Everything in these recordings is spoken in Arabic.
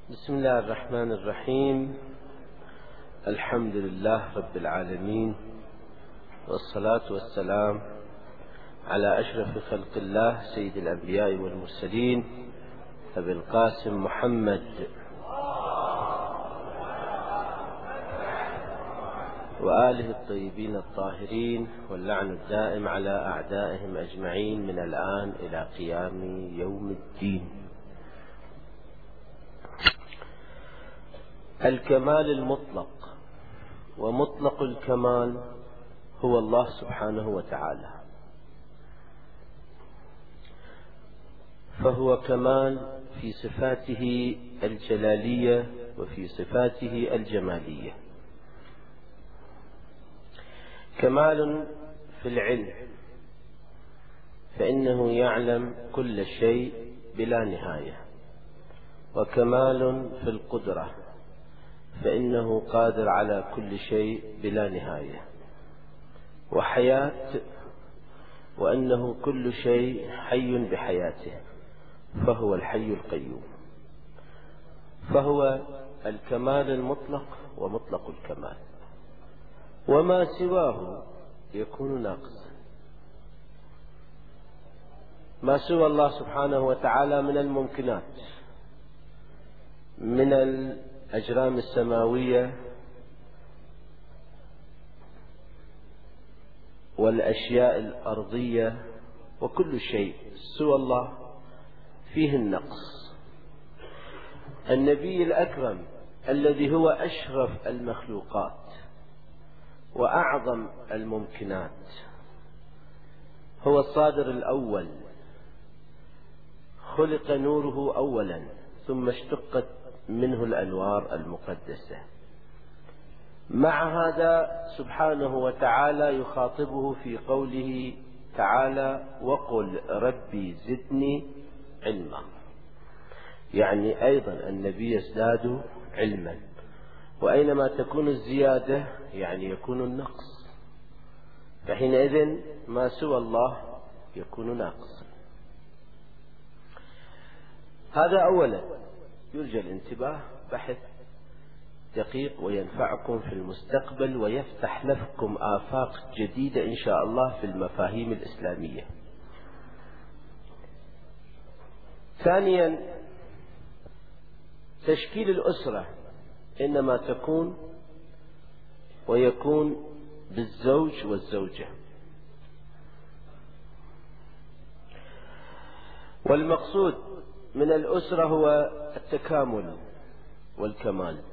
بسم الله الرحمن الرحيم. الحمد لله رب العالمين، والصلاة والسلام على أشرف خلق الله سيد الأنبياء والمرسلين أبي القاسم محمد وآله الطيبين الطاهرين، واللعن الدائم على أعدائهم أجمعين من الآن إلى قيام يوم الدين. الكمال المطلق ومطلق الكمال هو الله سبحانه وتعالى، فهو كمال في صفاته الجلالية وفي صفاته الجمالية. كمال في العلم، فإنه يعلم كل شيء بلا نهاية، وكمال في القدرة، فإنه قادر على كل شيء بلا نهاية، وحياة، وأنه كل شيء حي بحياته، فهو الحي القيوم. فهو الكمال المطلق ومطلق الكمال، وما سواه يكون ناقصا. ما سوى الله سبحانه وتعالى من الممكنات، من الأجرام السماوية والأشياء الأرضية، وكل شيء سوى الله فيه النقص. النبي الأكرم الذي هو أشرف المخلوقات وأعظم الممكنات، هو الصادر الأول، خلق نوره أولا ثم اشتقت منه الأنوار المقدسة. مع هذا سبحانه وتعالى يخاطبه في قوله تعالى: وقل ربي زدني علما. يعني أيضا النبي يزداد علما، وأينما تكون الزيادة يعني يكون النقص، فحينئذ ما سوى الله يكون ناقصا. هذا أولا يرجى الانتباه، بحث دقيق وينفعكم في المستقبل، ويفتح لكم آفاق جديدة إن شاء الله في المفاهيم الإسلامية. ثانيا، تشكيل الأسرة إنما تكون ويكون بالزوج والزوجة، والمقصود من الأسرة هو التكامل والكمال.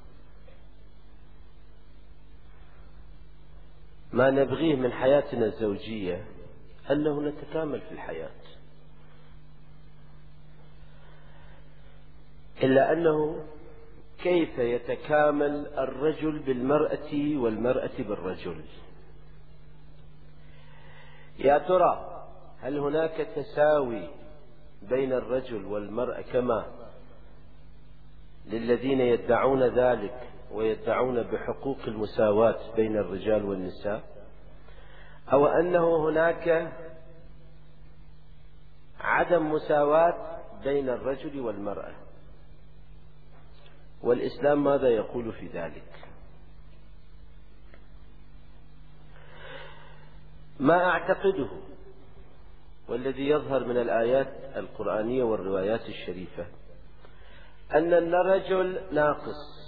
ما نبغيه من حياتنا الزوجية أنه نتكامل في الحياة، إلا أنه كيف يتكامل الرجل بالمرأة والمرأة بالرجل؟ يا ترى هل هناك تساوي بين الرجل والمرأة كما للذين يدعون ذلك ويدعون بحقوق المساواة بين الرجال والنساء، أو أنه هناك عدم مساواة بين الرجل والمرأة؟ والإسلام ماذا يقول في ذلك؟ ما أعتقده والذي يظهر من الآيات القرآنية والروايات الشريفة أن الرجل ناقص،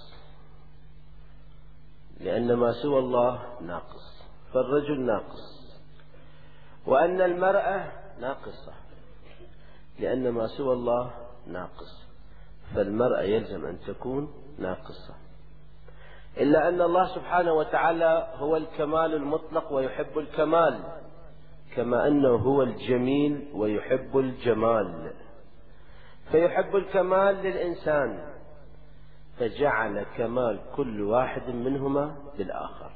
لأن ما سوى الله ناقص، فالرجل ناقص، وأن المرأة ناقصة لأن ما سوى الله ناقص، فالمرأة يلزم أن تكون ناقصة. إلا أن الله سبحانه وتعالى هو الكمال المطلق ويحب الكمال، كما أنه هو الجميل ويحب الجمال، فيحب الكمال للإنسان، فجعل كمال كل واحد منهما بالآخر.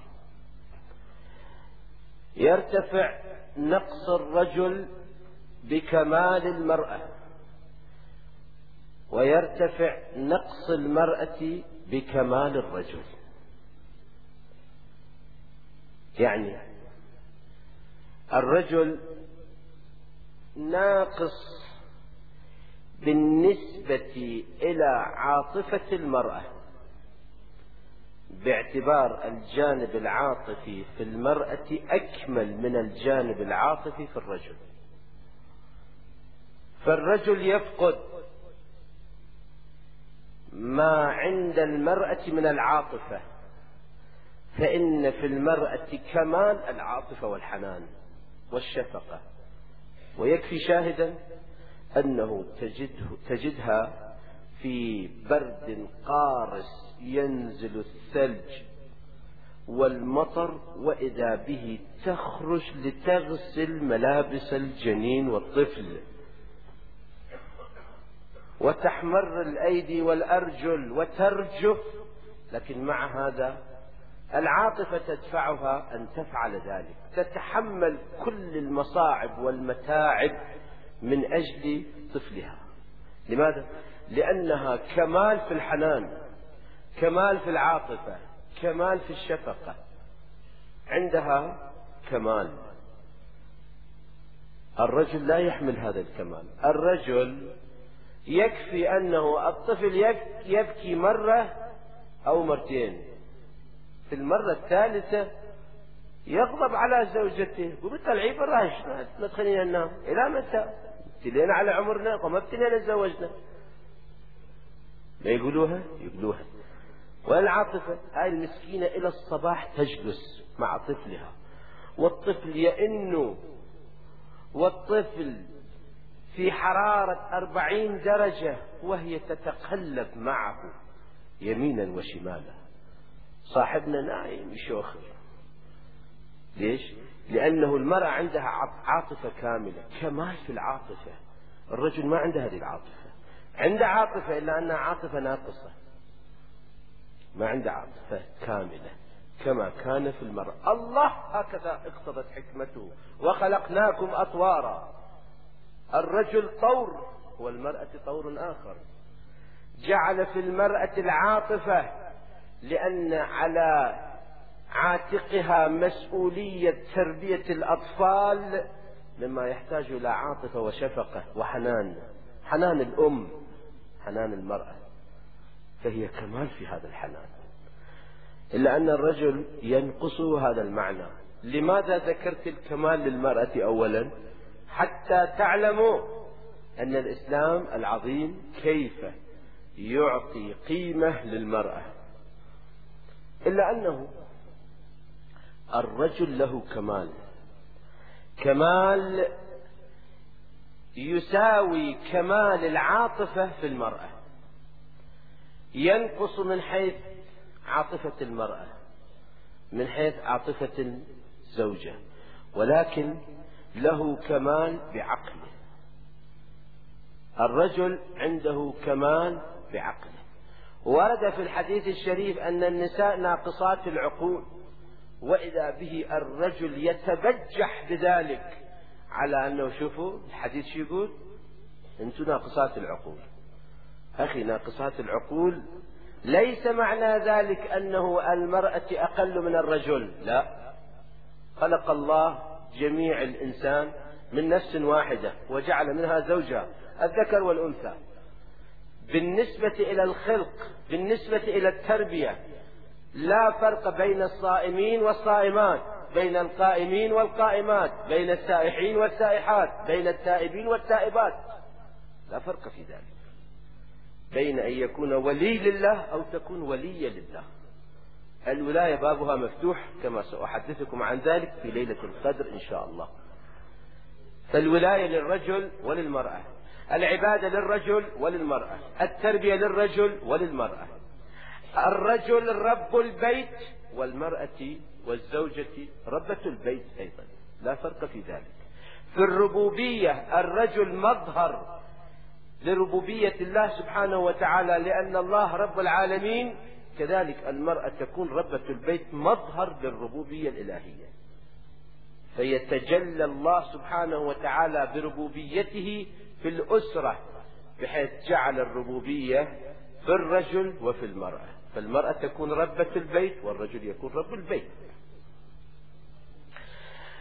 يرتفع نقص الرجل بكمال المرأة، ويرتفع نقص المرأة بكمال الرجل. يعني الرجل ناقص بالنسبة إلى عاطفة المرأة، باعتبار الجانب العاطفي في المرأة أكمل من الجانب العاطفي في الرجل. فالرجل يفقد ما عند المرأة من العاطفة، فإن في المرأة كمال العاطفة والحنان والشفقة. ويكفي شاهدا أنه تجدها في برد قارس ينزل الثلج والمطر، وإذا به تخرج لتغسل ملابس الجنين والطفل، وتحمر الأيدي والأرجل وترجف، لكن مع هذا العاطفة تدفعها أن تفعل ذلك، تتحمل كل المصاعب والمتاعب من أجل طفلها. لماذا؟ لأنها كمال في الحنان، كمال في العاطفة، كمال في الشفقة، عندها كمال. الرجل لا يحمل هذا الكمال. الرجل يكفي أنه الطفل يبكي مرة أو مرتين، في المرة الثالثة يغضب على زوجته، وبالطلعي براش ما تخلينا ننام، إلى متى؟ ابتلينا على عمرنا وما ابتلينا تزوجنا. ما يقولوها؟ يقولوها. والعاطفة هاي المسكينة إلى الصباح تجلس مع طفلها، والطفل يئن، والطفل في حرارة 40 درجة وهي تتقلب معه يمينا وشمالا. صاحبنا نايم يشوخر. ليش؟ لأنه المرأة عندها عاطفة كاملة، كمال في العاطفة. الرجل ما عنده هذه العاطفة، عنده عاطفة إلا أنها عاطفة ناقصة، ما عنده عاطفة كاملة كما كان في المرأة. الله هكذا اقتضت حكمته، وخلقناكم أطوارا. الرجل طور والمرأة طور آخر. جعل في المرأة العاطفة لأن على عاتقها مسؤولية تربية الأطفال، مما يحتاج إلى عاطفة وشفقة وحنان، حنان الأم، حنان المرأة، فهي كمال في هذا الحنان. إلا أن الرجل ينقصه هذا المعنى. لماذا ذكرت الكمال للمرأة أولا؟ حتى تعلموا أن الإسلام العظيم كيف يعطي قيمة للمرأة. إلا أنه الرجل له كمال، كمال يساوي كمال العاطفة في المرأة، ينقص من حيث عاطفة المرأة، من حيث عاطفة الزوجة، ولكن له كمال بعقله. الرجل عنده كمال بعقله. ورد في الحديث الشريف أن النساء ناقصات العقول، وإذا به الرجل يتبجح بذلك، على أنه شوفوا الحديث شو يقول؟ أنتم ناقصات العقول. أخي، ناقصات العقول ليس معنى ذلك أنه المرأة أقل من الرجل، لا. خلق الله جميع الإنسان من نفس واحدة وجعل منها زوجها، الذكر والأنثى. بالنسبة إلى الخلق، بالنسبة إلى التربية، لا فرق بين الصائمين والصائمات، بين القائمين والقائمات، بين السائحين والسائحات، بين التائبين والتائبات، لا فرق في ذلك، بين أن يكون ولي لله أو تكون ولية لله. الولاية بابها مفتوح كما سأحدثكم عن ذلك في ليلة القدر إن شاء الله. فالولاية للرجل وللمرأة، العبادة للرجل وللمرأة، التربية للرجل وللمرأة. الرجل رب البيت، والمرأة والزوجة ربة البيت أيضا، لا فرق في ذلك. في الربوبية الرجل مظهر لربوبية الله سبحانه وتعالى، لأن الله رب العالمين، كذلك المرأة تكون ربة البيت مظهر للربوبية الإلهية. فيتجلى الله سبحانه وتعالى بربوبيته في الأسرة، بحيث جعل الربوبية في الرجل وفي المرأة، فالمرأة تكون ربة البيت والرجل يكون رب البيت.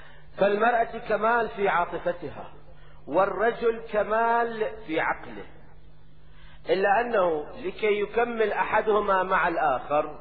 فالمرأة كمال في عاطفتها، والرجل كمال في عقله. إلا أنه لكي يكمل أحدهما مع الآخر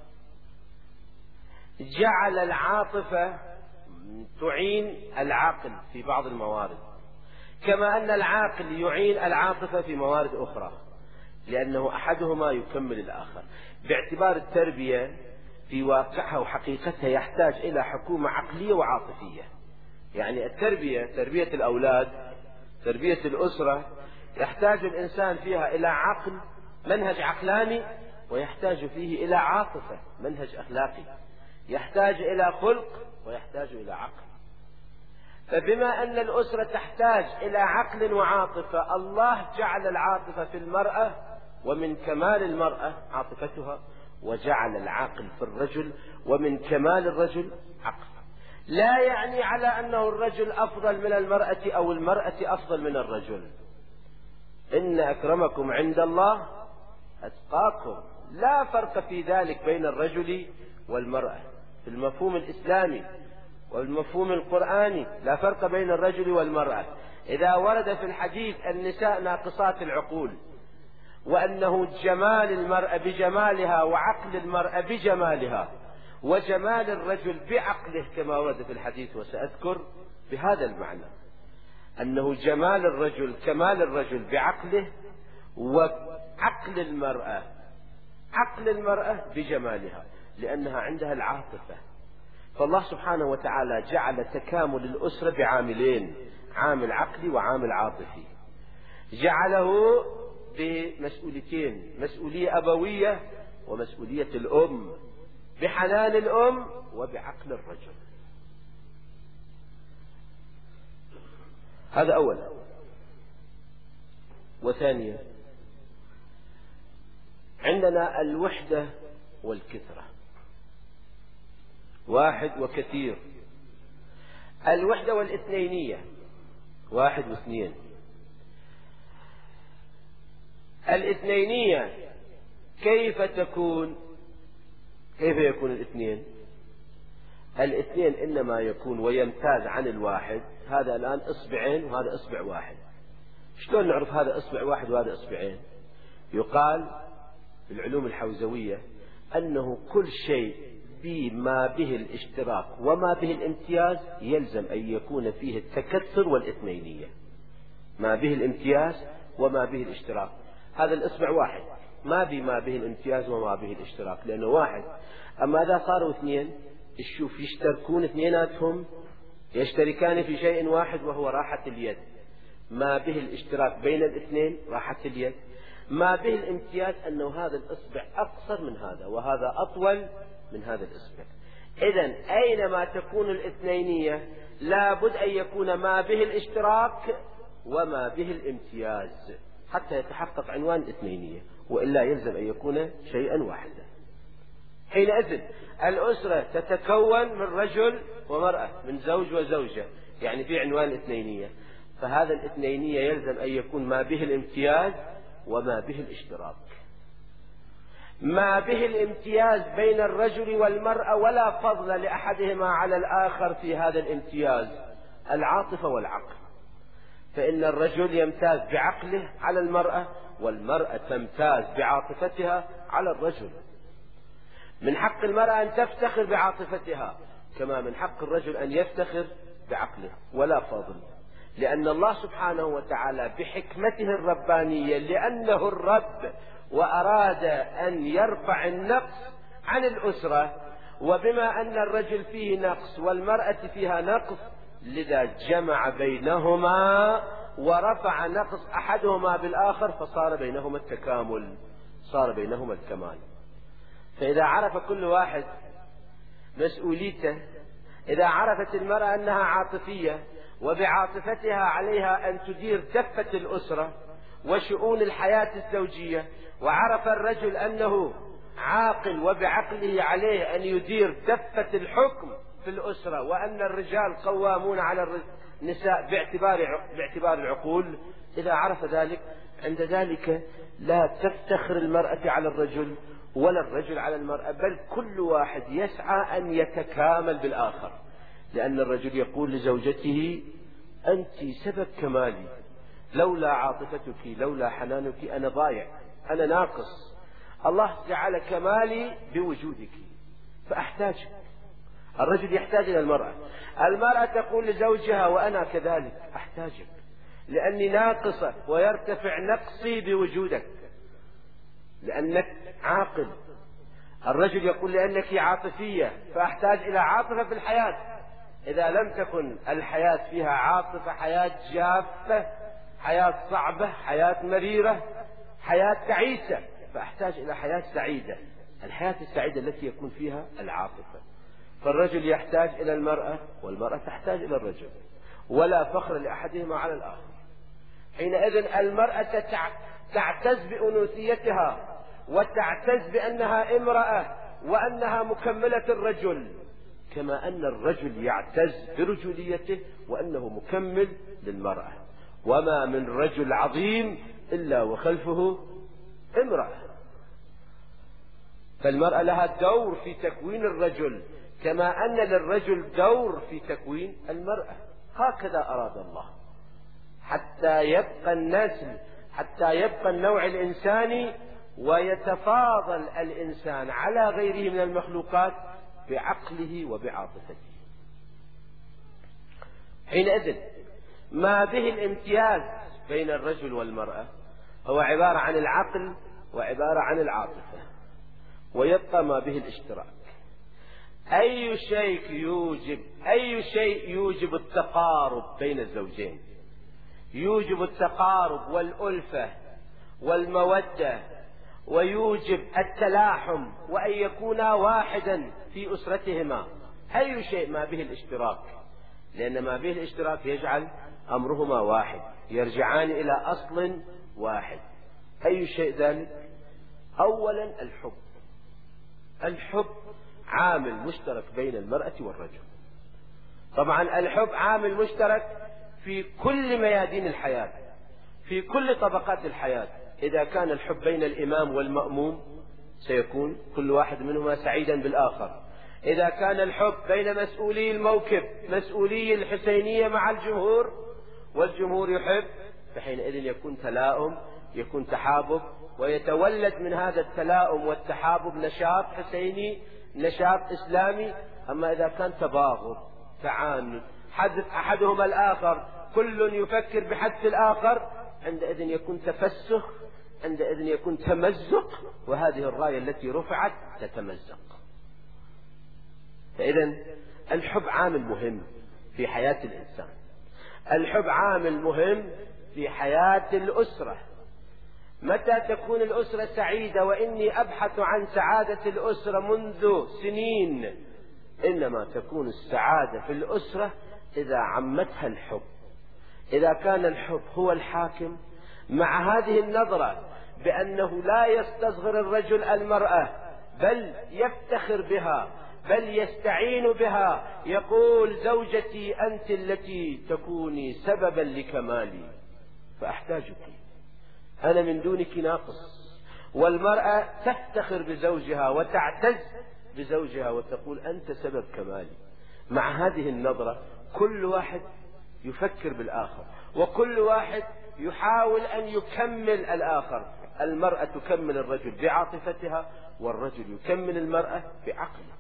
جعل العاطفة تعين العقل في بعض الموارد، كما أن العاقل يعين العاطفة في موارد أخرى، لأنه أحدهما يكمل الآخر. باعتبار التربية في واقعها وحقيقتها يحتاج إلى حكومة عقلية وعاطفية. يعني التربية، تربية الأولاد، تربية الأسرة، يحتاج الإنسان فيها إلى عقل، منهج عقلاني، ويحتاج فيه إلى عاطفة، منهج أخلاقي، يحتاج إلى خلق ويحتاج إلى عقل. فبما أن الأسرة تحتاج إلى عقل وعاطفة، الله جعل العاطفة في المرأة، ومن كمال المرأة عاطفتها، وجعل العقل في الرجل، ومن كمال الرجل عقل. لا يعني على أنه الرجل أفضل من المرأة أو المرأة أفضل من الرجل. إن أكرمكم عند الله أتقاكم. لا فرق في ذلك بين الرجل والمرأة في المفهوم الإسلامي والمفهوم القرآني، لا فرق بين الرجل والمرأة. إذا ورد في الحديث النساء ناقصات العقول، وأنه جمال المرأة بجمالها وعقل المرأة بجمالها، وجمال الرجل بعقله كما ورد في الحديث، وسأذكر بهذا المعنى أنه جمال الرجل كمال الرجل بعقله، وعقل المرأة عقل المرأة بجمالها، لأنها عندها العاطفة. فالله سبحانه وتعالى جعل تكامل الأسرة بعاملين، عامل عقلي وعامل عاطفي. جعله بمسؤوليتين، مسؤولية أبوية ومسؤولية الأم، بحنان الأم وبعقل الرجل. هذا أولا. وثانيا، عندنا الوحدة والكثرة، واحد وكثير. الوحدة والاثنينية، واحد واثنين. الاثنينية كيف تكون؟ كيف يكون الاثنين؟ الاثنين إنما يكون ويمتاز عن الواحد. هذا الآن إصبعين وهذا إصبع واحد. شلون نعرف هذا إصبع واحد وهذا إصبعين؟ يقال في العلوم الحوزوية أنه كل شيء بما به الاشتراك وما به الامتياز يلزم أن يكون فيه التكثر والاثنينية. ما به الامتياز وما به الاشتراك. هذا الإصبع واحد، ما به الامتياز وما به الاشتراك، لأنه واحد. أما إذا صاروا اثنين، الشوف يشتركون اثنيناتهم، يشتركان في شيء واحد وهو راحة اليد. ما به الاشتراك بين الاثنين راحة اليد. ما به الامتياز أنه هذا الإصبع أقصر من هذا وهذا أطول من هذا الإصبع. إذن أينما تكون الاثنينية لابد أن يكون ما به الاشتراك وما به الامتياز حتى يتحقق عنوان الاثنينية، وإلا يلزم أن يكون شيئا واحدا. حينئذ الأسرة تتكون من رجل ومرأة، من زوج وزوجة، يعني في عنوان الاثنينية. فهذا الاثنينية يلزم أن يكون ما به الامتياز وما به الاشتراك. ما به الامتياز بين الرجل والمرأة ولا فضل لأحدهما على الآخر في هذا الامتياز، العاطفة والعقل. فإن الرجل يمتاز بعقله على المرأة، والمرأة تمتاز بعاطفتها على الرجل. من حق المرأة أن تفتخر بعاطفتها، كما من حق الرجل أن يفتخر بعقله، ولا فضل. لأن الله سبحانه وتعالى بحكمته الربانية، لأنه الرب وأراد أن يرفع النقص عن الأسرة، وبما أن الرجل فيه نقص والمرأة فيها نقص، لذا جمع بينهما ورفع نقص أحدهما بالآخر، فصار بينهما التكامل، صار بينهما الكمال. فإذا عرف كل واحد مسؤوليته، إذا عرفت المرأة أنها عاطفية وبعاطفتها عليها أن تدير دفة الأسرة وشؤون الحياة الزوجية، وعرف الرجل أنه عاقل وبعقله عليه أن يدير دفة الحكم في الأسرة، وأن الرجال قوامون على النساء باعتبار العقول، إذا عرف ذلك، عند ذلك لا تفتخر المرأة على الرجل ولا الرجل على المرأة، بل كل واحد يسعى أن يتكامل بالآخر. لأن الرجل يقول لزوجته: أنت سبب كمالي، لولا عاطفتك لولا حنانك أنا ضايع، أنا ناقص. الله جعل كمالي بوجودك فأحتاجك. الرجل يحتاج إلى المرأة، المرأة تقول لزوجها وأنا كذلك أحتاجك لأني ناقصة ويرتفع نقصي بوجودك لأنك عاقل. الرجل يقول لأنك عاطفية فأحتاج إلى عاطفة في الحياة. إذا لم تكن الحياة فيها عاطفة حياة جافة، حياة صعبة، حياة مريرة، حياة تعيسة، فأحتاج إلى حياة سعيدة، الحياة السعيدة التي يكون فيها العاطفة. فالرجل يحتاج إلى المرأة والمرأة تحتاج إلى الرجل، ولا فخر لأحدهما على الآخر. حينئذ المرأة تعتز بأنوثيتها وتعتز بأنها امرأة وأنها مكملة الرجل، كما أن الرجل يعتز برجوليته وأنه مكمل للمرأة. وما من رجل عظيم إلا وخلفه امرأة. فالمرأة لها دور في تكوين الرجل كما أن للرجل دور في تكوين المرأة. هكذا أراد الله حتى يبقى النسل، حتى يبقى النوع الإنساني ويتفاضل الإنسان على غيره من المخلوقات بعقله وبعاطفته. حينئذ ما به الامتياز بين الرجل والمرأة هو عبارة عن العقل وعبارة عن العاطفة، ويبقى ما به الاشتراك. أي شيء يوجب التقارب بين الزوجين، يوجب التقارب والألفة والمودة، ويوجب التلاحم وأن يكونا واحدا في أسرتهما. أي شيء ما به الاشتراك، لأن ما به الاشتراك يجعل أمرهما واحد، يرجعان إلى أصل واحد. أي شيء ذلك؟ أولا الحب. الحب عامل مشترك بين المرأة والرجل. طبعا الحب عامل مشترك في كل ميادين الحياة، في كل طبقات الحياة. إذا كان الحب بين الإمام والمأموم سيكون كل واحد منهما سعيدا بالآخر. إذا كان الحب بين مسؤولي الموكب، مسؤولي الحسينية مع الجمهور، والجمهور يحب، فحينئذ يكون تلاؤم، يكون تحابب، ويتولد من هذا التلاؤم والتحابب نشاط حسيني، نشاط إسلامي. أما إذا كان تباغض، تعاند، حذف أحدهما الآخر، كل يفكر بحذف الآخر، عندئذ يكون تفسخ، عندئذ يكون تمزق، وهذه الراية التي رفعت تتمزق. فإذا الحب عامل مهم في حياة الإنسان، الحب عامل مهم في حياة الأسرة. متى تكون الأسرة سعيدة؟ وإني أبحث عن سعادة الأسرة منذ سنين. إنما تكون السعادة في الأسرة إذا عمتها الحب. إذا كان الحب هو الحاكم، مع هذه النظرة بأنه لا يستصغر الرجل المرأة بل يفتخر بها، بل يستعين بها، يقول زوجتي أنت التي تكوني سببا لكمالي فأحتاجك، أنا من دونك ناقص. والمرأة تفتخر بزوجها وتعتز بزوجها وتقول أنت سبب كمالي. مع هذه النظرة كل واحد يفكر بالآخر، وكل واحد يحاول أن يكمل الآخر. المرأة تكمل الرجل بعاطفتها، والرجل يكمل المرأة بعقله.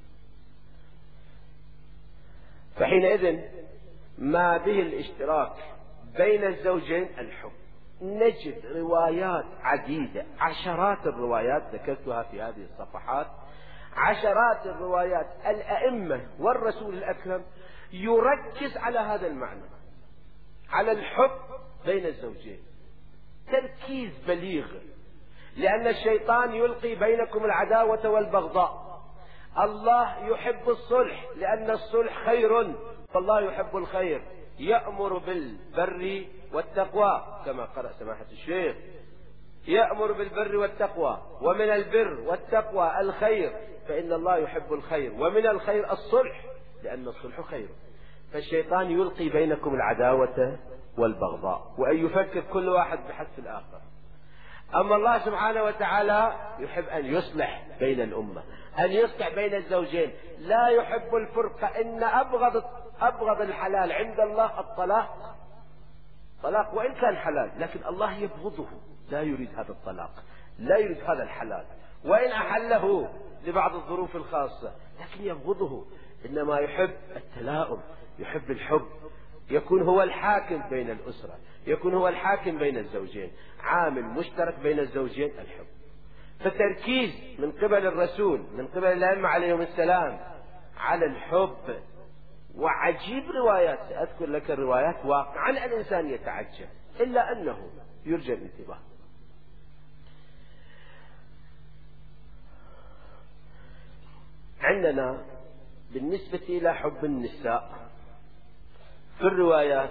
فحينئذ ما به الاشتراك بين الزوجين الحب. نجد روايات عديدة، عشرات الروايات ذكرتها في هذه الصفحات، عشرات الروايات. الأئمة والرسول الأكرم يركز على هذا المعنى، على الحب بين الزوجين، تركيز بليغ. لأن الشيطان يلقي بينكم العداوة والبغضاء. الله يحب الصلح لأن الصلح خير، فالله يحب الخير، يأمر بالبر والتقوى كما قرأ سماحة الشيخ، يأمر بالبر والتقوى، ومن البر والتقوى الخير، فإن الله يحب الخير، ومن الخير الصلح لأن الصلح خير. فالشيطان يلقي بينكم العداوة والبغضاء، وأن يفكر كل واحد بحث الآخر. أما الله سبحانه وتعالى يحب أن يصلح بين الأمة، أن يصلح بين الزوجين، لا يحب الفرقة. إن أبغض الحلال عند الله الطلاق. طلاق وإن كان حلال، لكن الله يبغضه، لا يريد هذا الطلاق، لا يريد هذا الحلال، وإن أحله لبعض الظروف الخاصة لكن يبغضه، إنما يحب التلاؤم، يحب الحب، يكون هو الحاكم بين الأسرة، يكون هو الحاكم بين الزوجين، عامل مشترك بين الزوجين الحب. فتركيز من قبل الرسول، من قبل الأئمة عليهم السلام على الحب. وعجيب روايات، سأذكر لك الروايات واقعا الإنسان يتعجب، إلا أنه يرجى الانتباه. عندنا بالنسبة إلى حب النساء في الروايات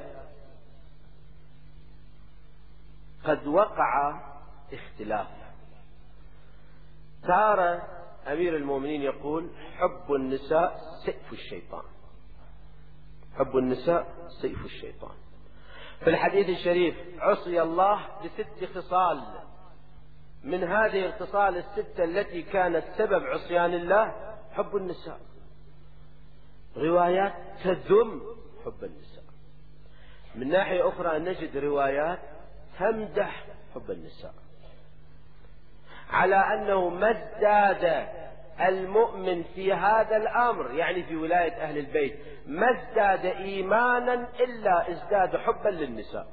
قد وقع اختلاف. تارة أمير المؤمنين يقول حب النساء سيف الشيطان، حب النساء سيف الشيطان. في الحديث الشريف عصي الله ب6 خصال، من هذه الخصال الستة التي كانت سبب عصيان الله حب النساء. روايات تذم حب النساء، من ناحية أخرى نجد روايات تمدح حب النساء، على أنه ما ازداد المؤمن في هذا الأمر، يعني في ولاية أهل البيت، ما ازداد إيمانا إلا ازداد حبا للنساء،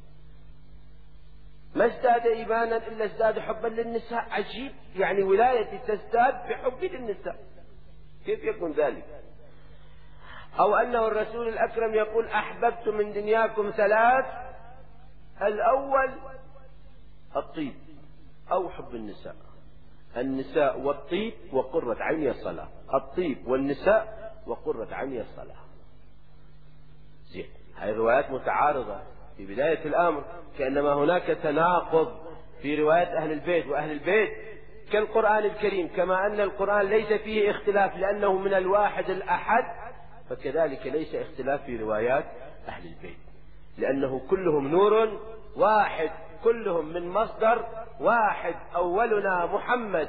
ما ازداد إيمانا إلا ازداد حبا للنساء. عجيب، يعني ولايتي تزداد بحبي للنساء، كيف يكون ذلك؟ أو أنه الرسول الأكرم يقول أحببت من دنياكم 3: الأول الطيب أو حب النساء، النساء والطيب وقرة عيني الصلاة، الطيب والنساء وقرة عيني الصلاة. زين، هذه الروايات متعارضة في بداية الأمر، كأنما هناك تناقض في رواية أهل البيت. وأهل البيت كالقرآن الكريم، كما أن القرآن ليس فيه اختلاف لأنه من الواحد الأحد، فكذلك ليس اختلاف في روايات أهل البيت، لأنه كلهم نور واحد، كلهم من مصدر واحد، أولنا محمد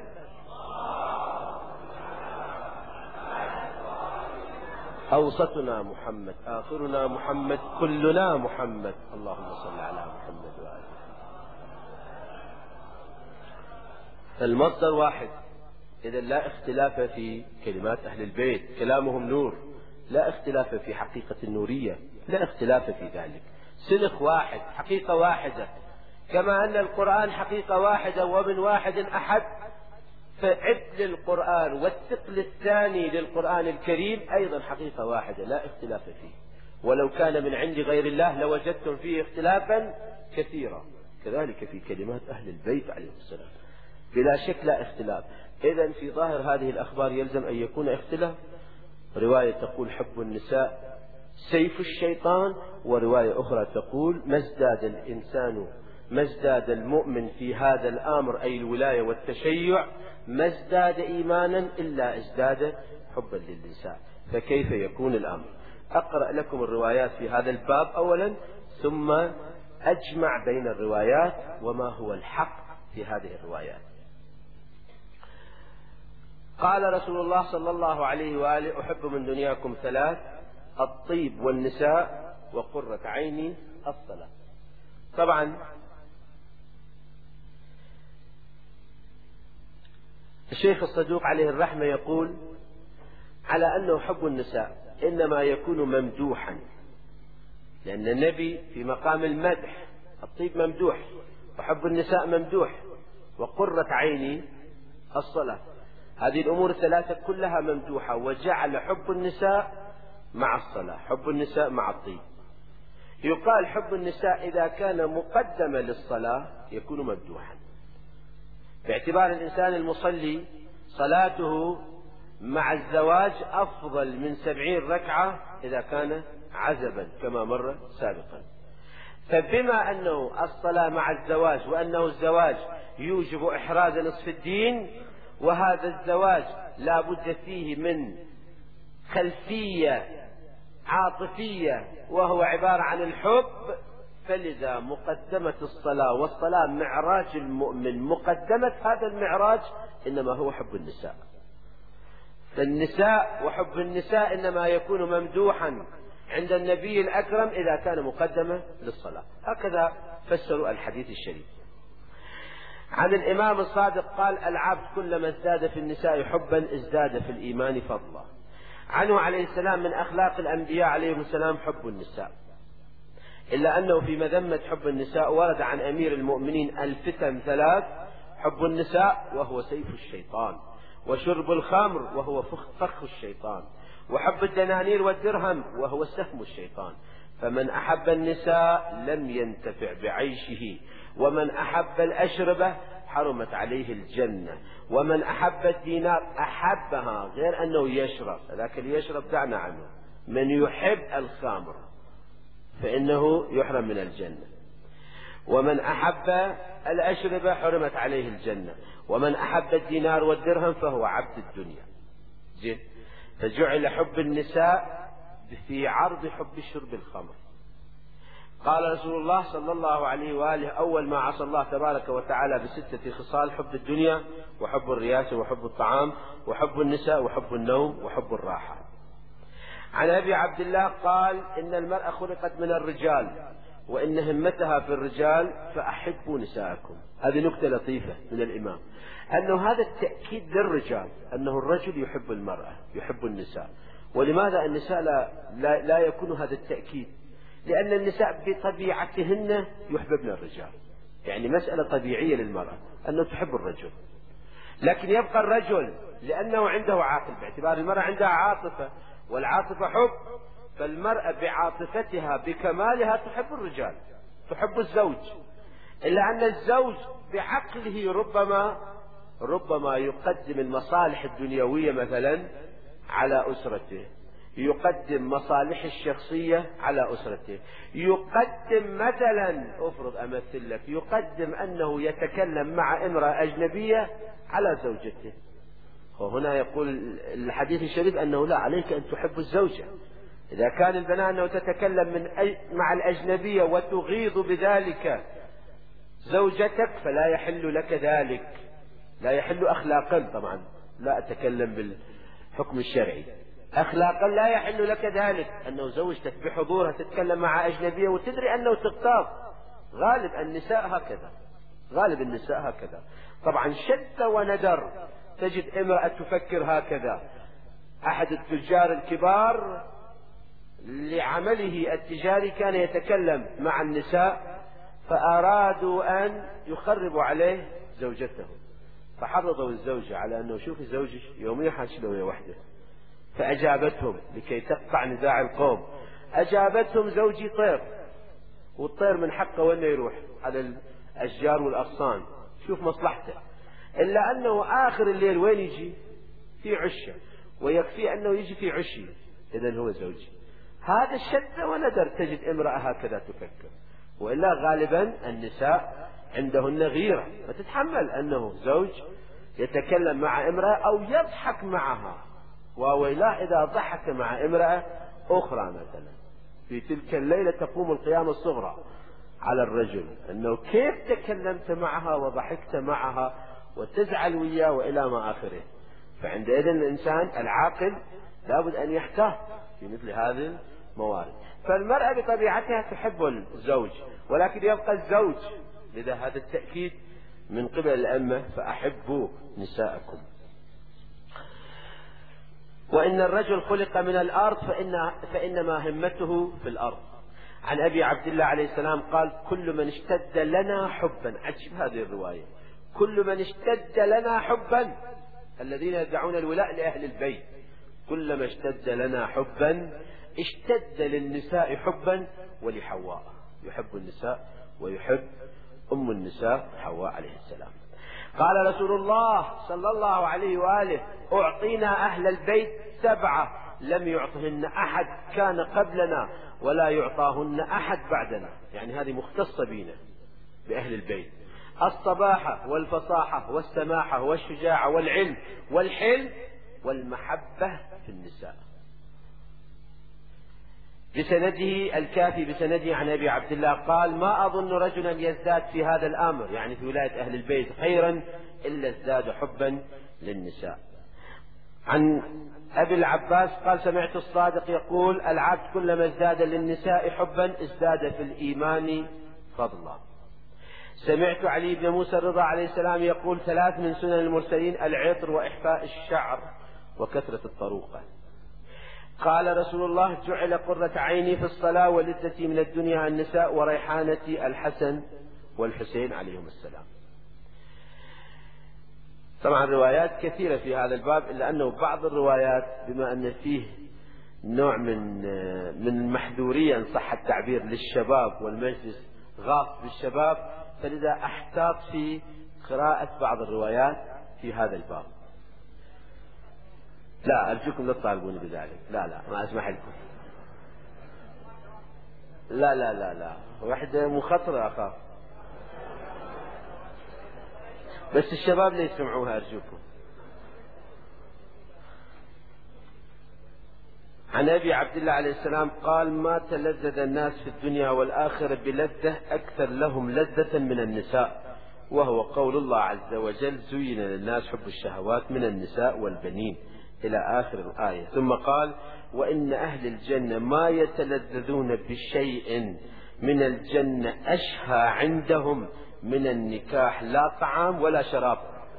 أوسطنا محمد آخرنا محمد كلنا محمد، اللهم صل على محمد وآله. المصدر واحد، إذا لا اختلاف في كلمات أهل البيت، كلامهم نور، لا اختلاف في حقيقة النورية، لا اختلاف في ذلك. سلخ واحد، حقيقة واحدة، كما أن القرآن حقيقة واحدة ومن واحد أحد، فعدل القرآن والثقل الثاني للقرآن الكريم أيضا حقيقة واحدة لا اختلاف فيه، ولو كان من عند غير الله لوجدتم فيه اختلافا كثيرا. كذلك في كلمات أهل البيت عليهم السلام بلا شك لا اختلاف. إذن في ظاهر هذه الأخبار يلزم أن يكون اختلاف. رواية تقول حب النساء سيف الشيطان، ورواية أخرى تقول ما ازداد الإنسان، ما ازداد المؤمن في هذا الأمر أي الولاية والتشيع، ما ازداد إيمانا إلا ازداد حبا للنساء. فكيف يكون الأمر؟ أقرأ لكم الروايات في هذا الباب أولا، ثم أجمع بين الروايات وما هو الحق في هذه الروايات. قال رسول الله صلى الله عليه وآله أحب من دنياكم 3: الطيب والنساء وقرة عيني الصلاة. طبعا الشيخ الصدوق عليه الرحمة يقول على أنه حب النساء إنما يكون ممدوحا، لأن النبي في مقام المدح، الطيب ممدوح وحب النساء ممدوح وقرة عيني الصلاة، هذه الأمور الثلاثة كلها ممدوحة، وجعل حب النساء مع الصلاة، حب النساء مع الطيب. يقال حب النساء إذا كان مقدما للصلاة يكون ممدوحا، باعتبار الإنسان المصلي صلاته مع الزواج أفضل من 70 ركعة إذا كان عزبا كما مر سابقا. فبما أنه الصلاة مع الزواج، وأنه الزواج يوجب إحراز نصف الدين، وهذا الزواج لا بد فيه من خلفية عاطفية وهو عبارة عن الحب، فلذا مقدمة الصلاة، والصلاة معراج المؤمن، مقدمة هذا المعراج إنما هو حب النساء. فالنساء وحب النساء إنما يكون ممدوحا عند النبي الأكرم إذا كان مقدمة للصلاة. هكذا فسروا الحديث الشريف. عن الإمام الصادق قال: العبد كلما ازداد في النساء حبا ازداد في الإيمان فضلا. عنه عليه السلام: من أخلاق الأنبياء عليهم السلام حب النساء، إلا أنه في مذمة حب النساء ورد عن أمير المؤمنين الفتن ثلاث: حب النساء وهو سيف الشيطان، وشرب الخمر وهو فخ الشيطان، وحب الدنانير والدرهم وهو سهم الشيطان. فمن أحب النساء لم ينتفع بعيشه، ومن أحب الأشربة حرمت عليه الجنة، ومن أحب الدينار أحبها غير أنه يشرب، لكن يشرب دعنا عنه. من يحب الخمر فإنه يحرم من الجنة، ومن أحب الأشربة حرمت عليه الجنة، ومن أحب الدينار والدرهم فهو عبد الدنيا. فجعل حب النساء في عرض حب شرب الخمر. قال رسول الله صلى الله عليه وآله: أول ما عصى الله تبارك وتعالى بستة خصال: حب الدنيا، وحب الرياسة، وحب الطعام، وحب النساء، وحب النوم، وحب الراحة. عن أبي عبد الله قال: إن المرأة خلقت من الرجال، وإن همتها في الرجال، فأحبوا نساءكم. هذه نكتة لطيفة من الإمام، أنه هذا التأكيد للرجال، أنه الرجل يحب المرأة يحب النساء. ولماذا النساء لا يكون هذا التأكيد؟ لأن النساء بطبيعتهن يحببن الرجال، يعني مسألة طبيعية للمرأة أنه تحب الرجل، لكن يبقى الرجل لأنه عنده عاقل، باعتبار المرأة عندها عاطفة، والعاطفة حب، فالمرأة بعاطفتها بكمالها تحب الرجال، تحب الزوج، إلا أن الزوج بعقله ربما يقدم المصالح الدنيوية مثلا على أسرته، يقدم مصالح الشخصية على أسرته، يقدم مثلا، أفرض أمثل لك، يقدم أنه يتكلم مع امرأة أجنبية على زوجته. وهنا يقول الحديث الشريف أنه لا، عليك أن تحب الزوجة. إذا كان البناء أنه تتكلم مع الأجنبية وتغيظ بذلك زوجتك فلا يحل لك ذلك، لا يحل أخلاقا، طبعا لا أتكلم بالحكم الشرعي، أخلاقا لا يحل لك ذلك، أنه زوجتك بحضورها تتكلم مع أجنبية وتدري أنه تغتاظ. غالب النساء هكذا. طبعا شتى وندر تجد امرأة تفكر هكذا. أحد التجار الكبار لعمله التجاري كان يتكلم مع النساء، فأرادوا أن يخربوا عليه زوجته، فحرضوا الزوجة على أنه شوفي زوجك يوميا حاشله وهي وحده، فأجابتهم لكي تقطع نزاع القوم، أجابتهم: زوجي طير، والطير من حقه وأنه يروح على الأشجار والأغصان، شوف مصلحته، إلا أنه آخر الليل وين يجي؟ في عشة، ويكفي أنه يجي في عشي، إذن هو زوجي. هذا الشتى وندر تجد امرأة هكذا تفكر، وإلا غالبا النساء عندهن غيرة، فتتحمل أنه زوج يتكلم مع امرأة أو يضحك معها، وويلا إذا ضحك مع امرأة أخرى مثلا، في تلك الليلة تقوم القيامة الصغرى على الرجل، أنه كيف تكلمت معها وضحكت معها وتزعل وياه وإلى ما آخره. فعندئذ الإنسان العاقل لابد أن يحتاط في مثل هذه الموارد. فالمرأة بطبيعتها تحب الزوج، ولكن يبقى الزوج، لذا هذا التأكيد من قبل الأمة: فأحبوا نساءكم. وإن الرجل خلق من الأرض فإنما همته في الأرض. عن أبي عبد الله عليه السلام قال: كل من اشتد لنا حبا، عجب هذه الرواية، كل من اشتد لنا حبا، الذين يدعون الولاء لأهل البيت، كلما اشتد لنا حبا اشتد للنساء حبا ولحواء، يحب النساء ويحب أم النساء حواء عليه السلام. قال رسول الله صلى الله عليه وآله: أعطينا أهل البيت 7 لم يعطهن أحد كان قبلنا ولا يعطاهن أحد بعدنا، يعني هذه مختصة بنا بأهل البيت: الصباحة والفصاحة والسماحة والشجاعة والعلم والحلم والمحبة في النساء. بسنده الكافي بسنده عن أبي عبد الله قال: ما أظن رجلا يزداد في هذا الأمر، يعني في ولاية أهل البيت، خيرا إلا ازداد حبا للنساء. عن أبي العباس قال سمعت الصادق يقول العبد كلما ازداد للنساء حبا ازداد في الإيمان فضلا. سمعت علي بن موسى الرضا عليه السلام يقول 3 من سنن المرسلين العطر وإحفاء الشعر وكثرة الطروقة. قال رسول الله جعل قرة عيني في الصلاة ولذتي من الدنيا النساء وريحانتي الحسن والحسين عليهم السلام. طبعا روايات كثيرة في هذا الباب، إلا أنه بعض الروايات بما أن فيه نوع من المحذورية إن صح التعبير للشباب والمجلس غاص بالشباب، فلذا أحتاط في قراءة بعض الروايات في هذا الباب. لا أرجوكم لا تطالبوني بذلك، لا ما أسمح لكم. لا واحدة مخاطرة أخاف، بس الشباب لا يسمعوها أرجوكم. عن أبي عبد الله عليه السلام قال ما تلذذ الناس في الدنيا والآخرة بلذة أكثر لهم لذة من النساء، وهو قول الله عز وجل زين للناس حب الشهوات من النساء والبنين إلى آخر الآية. ثم قال وإن أهل الجنة ما يتلذذون بشيء من الجنة أشهى عندهم من النكاح لا طعام ولا شراب.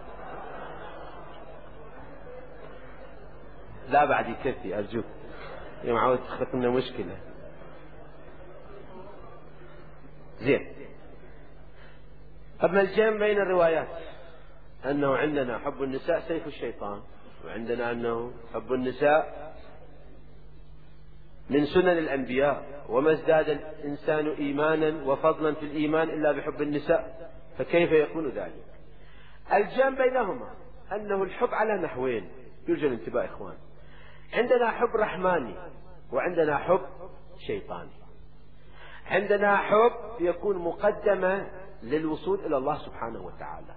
لا بعد يكفي أرجوك، يا معود تخلق لنا مشكلة. زين، أما الجمع بين الروايات أنه عندنا حب النساء سيف الشيطان، وعندنا أنه حب النساء من سنن الأنبياء، وما ازداد الإنسان إيمانا وفضلا في الإيمان إلا بحب النساء، فكيف يكون ذلك؟ الجمع بينهما أنه الحب على نحوين يرجى الانتباه إخوان. عندنا حب رحماني وعندنا حب شيطاني. عندنا حب يكون مقدمة للوصول إلى الله سبحانه وتعالى،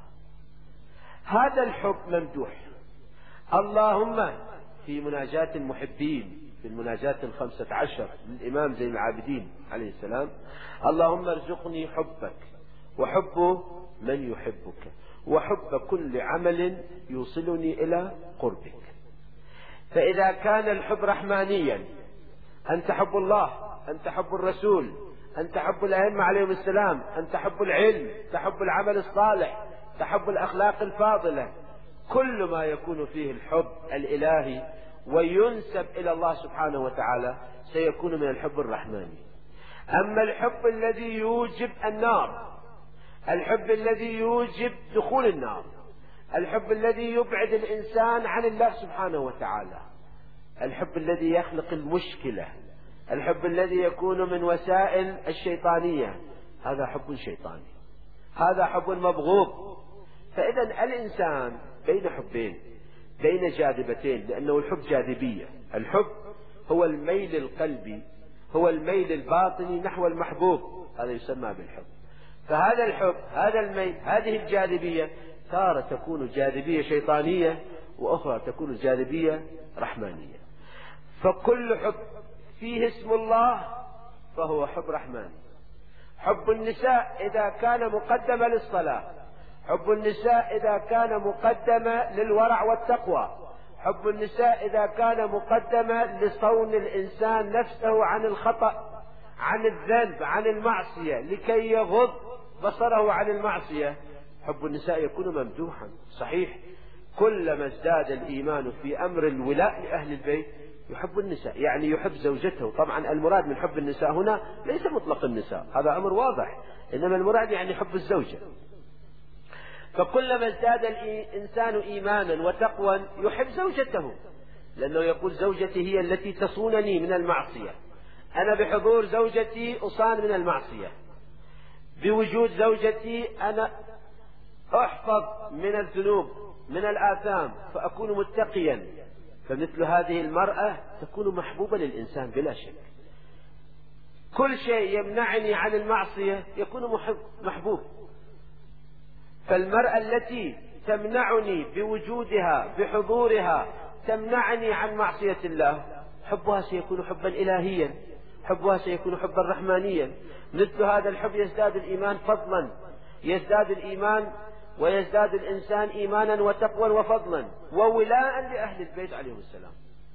هذا الحب ممدوح. اللهم في مناجاة المحبين في المناجاة 15 للإمام زين العابدين عليه السلام اللهم ارزقني حبك وحب من يحبك وحب كل عمل يوصلني إلى قربك. فإذا كان الحب رحمانيا أن تحب الله، أن تحب الرسول، أن تحب الأئمة عليهم السلام، أن تحب العلم، تحب العمل الصالح، تحب الأخلاق الفاضلة، كل ما يكون فيه الحب الإلهي وينسب إلى الله سبحانه وتعالى سيكون من الحب الرحماني. أما الحب الذي يوجب النار، الحب الذي يوجب دخول النار، الحب الذي يبعد الإنسان عن الله سبحانه وتعالى، الحب الذي يخلق المشكلة، الحب الذي يكون من وسائل الشيطانية، هذا حب شيطاني، هذا حب مبغوض. فإذا الإنسان بين حبين، بين جاذبتين، لأنه الحب جاذبية. الحب هو الميل القلبي، هو الميل الباطني نحو المحبوب، هذا يسمى بالحب. فهذا الحب، هذا الميل، هذه الجاذبية تارة تكون جاذبية شيطانية وأخرى تكون جاذبية رحمانية. فكل حب فيه اسم الله فهو حب رحماني. حب النساء إذا كان مقدمة للصلاة، حب النساء إذا كان مقدمة للورع والتقوى، حب النساء إذا كان مقدمة لصون الإنسان نفسه عن الخطأ، عن الذنب، عن المعصية، لكي يغض بصره عن المعصية، حب النساء يكون ممدوحا. صحيح كلما ازداد الإيمان في أمر الولاء لأهل البيت يحب النساء، يعني يحب زوجته. طبعا المراد من حب النساء هنا ليس مطلق النساء، هذا أمر واضح، إنما المراد يعني حب الزوجة. فكلما ازداد الإنسان إيمانا وتقوى يحب زوجته، لأنه يقول زوجتي هي التي تصونني من المعصية، أنا بحضور زوجتي أصان من المعصية، بوجود زوجتي أنا أحفظ من الذنوب من الآثام فأكون متقيا. فمثل هذه المرأة تكون محبوبة للإنسان بلا شك. كل شيء يمنعني عن المعصية يكون محبوب. فالمرأة التي تمنعني بوجودها بحضورها تمنعني عن معصية الله، حبها سيكون حبا إلهيا، حبها سيكون حبا رحمانيا. مثل هذا الحب يزداد الإيمان فضلا، يزداد الإيمان ويزداد الإنسان إيمانا وتقوى وفضلا وولاء لأهل البيت عليهم السلام.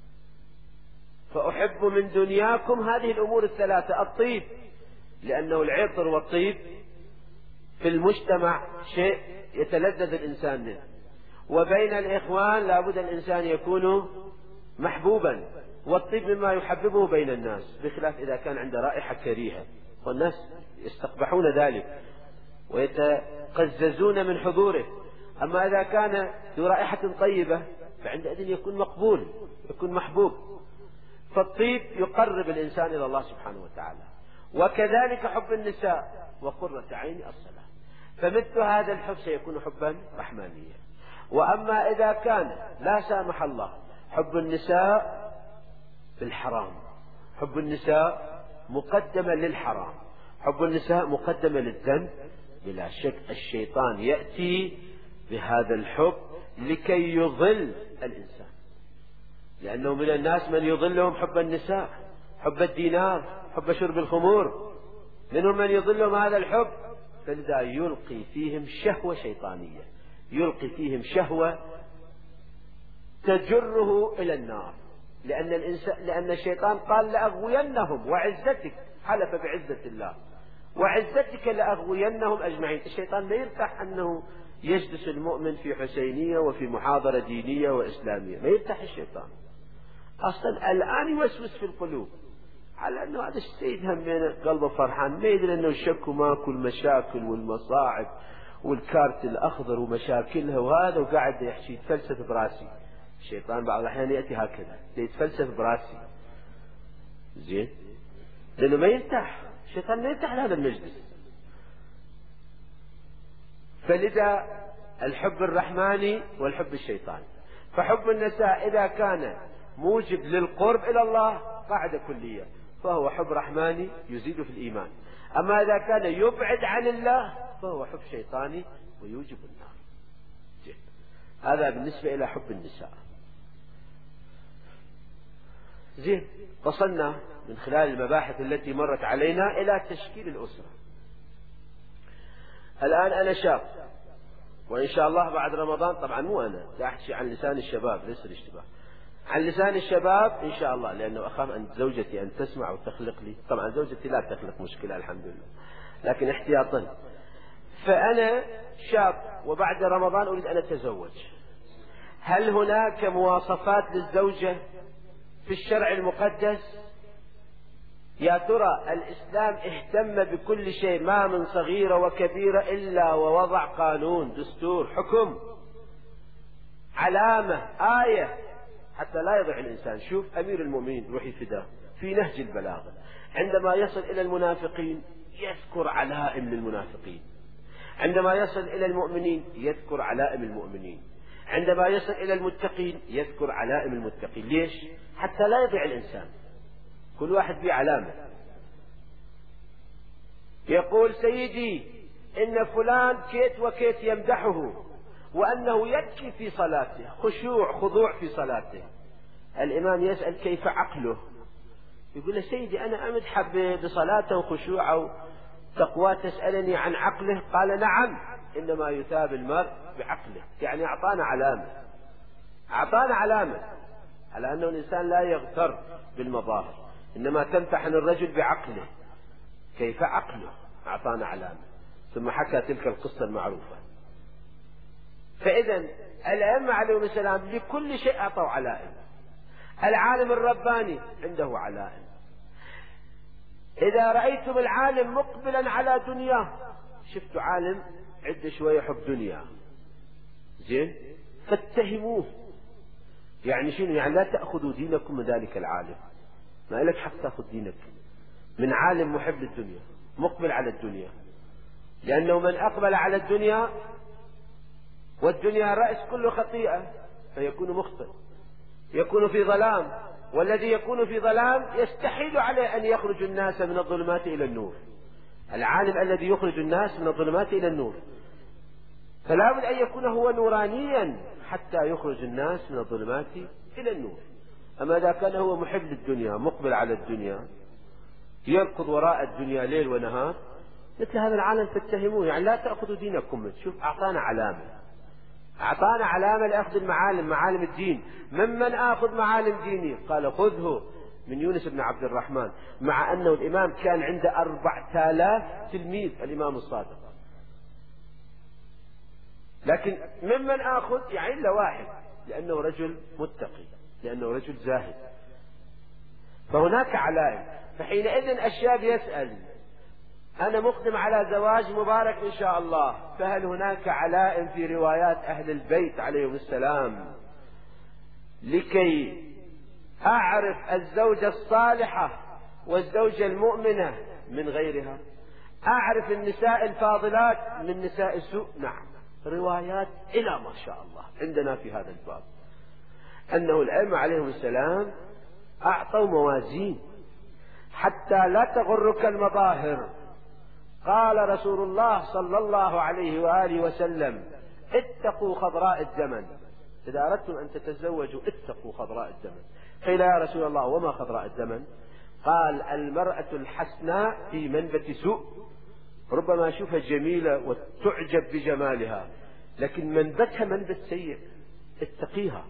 فأحب من دنياكم هذه الأمور الثلاثة: الطيب، لأنه العطر والطيب في المجتمع شيء يتلذذ الإنسان منه، وبين الإخوان لابد الإنسان يكون محبوبا، والطيب مما يحببه بين الناس، بخلاف إذا كان عنده رائحة كريهة والناس يستقبحون ذلك ويتقززون من حضوره. أما إذا كان ذو رائحة طيبة فعندئذ يكون مقبول، يكون محبوب. فالطيب يقرب الإنسان إلى الله سبحانه وتعالى، وكذلك حب النساء وقرة عين الصلاة. فمثل هذا الحب سيكون حبا رحمانيا. وأما إذا كان لا سامح الله حب النساء بالحرام، حب النساء مقدما للحرام، حب النساء مقدما للذنب، بلا شك الشيطان يأتي بهذا الحب لكي يضل الإنسان، لأنه من الناس من يضلهم حب النساء، حب الدينار، حب شرب الخمور، منهم من يضلهم هذا الحب، فلذا يلقي فيهم شهوة شيطانية، يلقي فيهم شهوة تجره إلى النار، لأن الشيطان قال لأغوينهم، وعزتك، حلف بعزة الله، وعزتك لأغوينهم أجمعين. الشيطان لا يرتاح أنه يجلس المؤمن في حسينية وفي محاضرة دينية وإسلامية، ما يرتاح الشيطان أصلا. الآن يوسوس في القلوب على أنه هذا السيد هم قلبه فرحان، ما يدري أنه الشك وماكو المشاكل والمصاعب والكارت الأخضر ومشاكلها وهذا، وقاعد يحكي يتفلسف براسي. الشيطان بعض الأحيان يأتي هكذا يتفلسف براسي، زين، لأنه ما يرتاح، الشيطان ما يرتاح لهذا المجلس. فلذا الحب الرحماني والحب الشيطاني. فحب النساء إذا كان موجب للقرب إلى الله قاعدة كلية فهو حب رحماني يزيد في الإيمان، أما إذا كان يبعد عن الله فهو حب شيطاني ويوجب النار. هذا بالنسبة إلى حب النساء. زين، وصلنا من خلال المباحث التي مرت علينا إلى تشكيل الأسرة. الآن أنا شاب، وإن شاء الله بعد رمضان، طبعا مو أنا أحكي عن لسان الشباب، ليس الاشتباه، عن لسان الشباب إن شاء الله، لأنه أخاف أن زوجتي أن تسمع وتخلق لي، طبعا زوجتي لا تخلق مشكلة الحمد لله، لكن احتياطا. فأنا شاب وبعد رمضان أريد أن أتزوج. هل هناك مواصفات للزوجة في الشرع المقدس؟ يا ترى الإسلام اهتم بكل شيء، ما من صغيرة وكبيرة إلا ووضع قانون، دستور، حكم، علامة، آية، حتى لا يضيع الإنسان. شوف أمير المؤمنين روحي فداه في نهج البلاغة عندما يصل إلى المنافقين يذكر علائم للمنافقين، عندما يصل إلى المؤمنين يذكر علائم المؤمنين، عندما يصل إلى المتقين يذكر علائم المتقين. ليش؟ حتى لا يضيع الإنسان، كل واحد به علامة. يقول سيدي إن فلان كيت وكيت يمدحه، وأنه يبكي في صلاته، خشوع خضوع في صلاته. الإمام يسأل كيف عقله؟ يقول له سيدي أنا أمدح بصلاته وخشوعه وتقوى، تسألني عن عقله؟ قال نعم، إنما يثاب المرء بعقله. يعني أعطانا علامة، أعطانا علامة على أنه الإنسان لا يغتر بالمظاهر، إنما تمتحن الرجل بعقله. كيف عقله؟ أعطانا علامة، ثم حكى تلك القصة المعروفة. فإذا الأئمة عليهم السلام لكل شيء أعطوا علائم. العالم الرباني عنده علائم. إذا رأيتم العالم مقبلا على دنياه، شفتوا عالم عنده شوية حب دنيا، زين، فاتهموه. يعني شنو؟ يعني لا تأخذوا دينكم من ذلك العالم، ما لك حق تأخذ دينك من عالم محب للدنيا مقبل على الدنيا، لأنه من أقبل على الدنيا، والدنيا رأس كل خطيئة، فيكون مخطئ، يكون في ظلام، والذي يكون في ظلام يستحيل عليه أن يخرج الناس من الظلمات إلى النور. العالم الذي يخرج الناس من الظلمات إلى النور، فلا بد أن يكون هو نورانيا حتى يخرج الناس من الظلمات إلى النور. أما إذا كان هو محب للدنيا مقبل على الدنيا، يركض وراء الدنيا ليل ونهار، مثل هذا العالم تتهموه، يعني لا تأخذوا دينكم منه. شوف أعطانا علامة لأخذ المعالم، معالم الدين. ممن آخذ معالم ديني؟ قال خذه من يونس بن عبد الرحمن، مع أنه الإمام كان عنده 4000 تلميذ الإمام الصادق، لكن ممن آخذ يعني إلا واحد، لأنه رجل متقي، لأنه رجل زاهد. فهناك علائم. فحينئذ الشاب يسأل أنا مقدم على زواج مبارك إن شاء الله، فهل هناك علائم في روايات أهل البيت عليهم السلام لكي أعرف الزوجة الصالحة والزوجة المؤمنة من غيرها؟ أعرف النساء الفاضلات من نساء السوء؟ نعم، روايات إلى ما شاء الله عندنا في هذا الباب، أنه الأئمة عليهم السلام أعطوا موازين حتى لا تغرك المظاهر. قال رسول الله صلى الله عليه وآله وسلم اتقوا خضراء الدمن، إذا أردتم أن تتزوجوا اتقوا خضراء الدمن. قيل يا رسول الله وما خضراء الدمن؟ قال المرأة الحسناء في منبت سوء، ربما أشوفها جميلة وتعجب بجمالها، لكن منبتها منبت سيء، اتقيها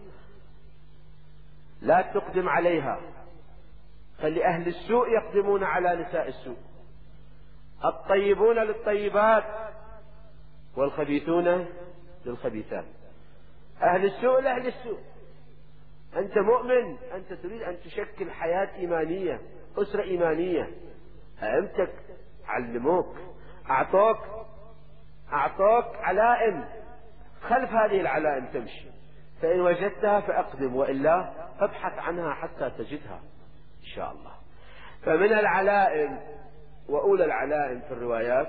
لا تقدم عليها. فلأهل السوء يقدمون على نساء السوء، الطيبون للطيبات والخبيثون للخبيثات. أهل السوء لأهل السوء. أنت مؤمن، أنت تريد أن تشكل حياة إيمانية، أسرة إيمانية، أئمتك علموك، أعطوك علائم، خلف هذه العلائم تمشي، فإن وجدتها فأقدم، وإلا فابحث عنها حتى تجدها إن شاء الله. فمن العلائم وأولى العلائم في الروايات